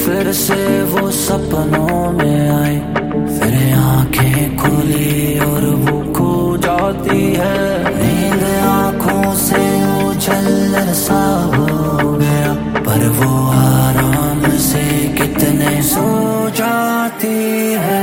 फिर से वो सपनों में आई, फिर आंखें खुली और वो खो जाती है। नींद आंखों से उछल सा हो गया, पर वो आराम से कितने सो जाती है।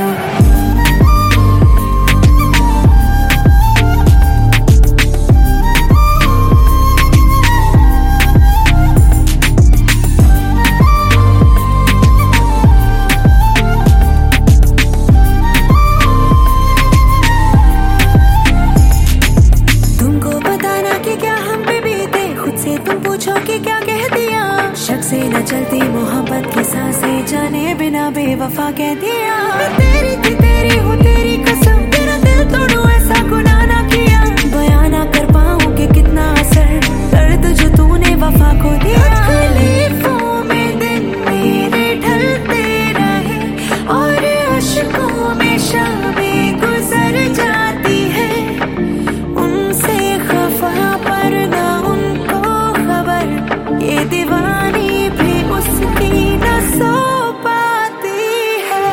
शक से न चलती मोहब्बत की सांसें, जाने बिना बेवफा कह दिया। मैं तेरी थी, तेरी हूँ, तेरी कसम, तेरा दिल तोड़ूं ऐसा गुनाह ना किया। बयां ना कर पाऊँ कि कितना असर दर्द जो तूने वफा को दिया। तकलीफों में दिन मेरे ढलते रहे और अश्कों में शामें गुजर जाती है। उनसे खफा पर ना उनको खबर, ये दीवानी भी उसकी न सो पाती है।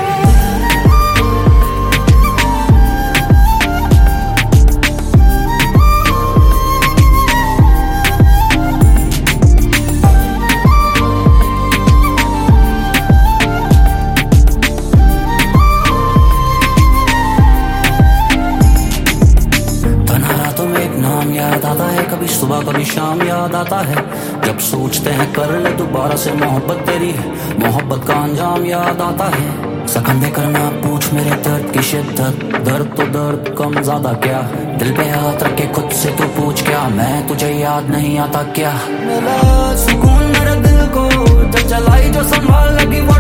तन्हा रातों में एक नाम याद आता है, कभी सुबह कभी शाम याद आता है। जब सोचते हैं कर ले दोबारा से मोहब्बत तेरी है, मोहब्बत का अंजाम याद आता है। सकंदे करना पूछ मेरे दर्द की शिद्दत, दर्द तो दर्द कम ज्यादा क्या। दिल पे हाथ रख के खुद से तू पूछ क्या, मैं तुझे याद नहीं आता क्या। मिला सुकून मेरे दिल को जब जलाई जो संभाल लगी वो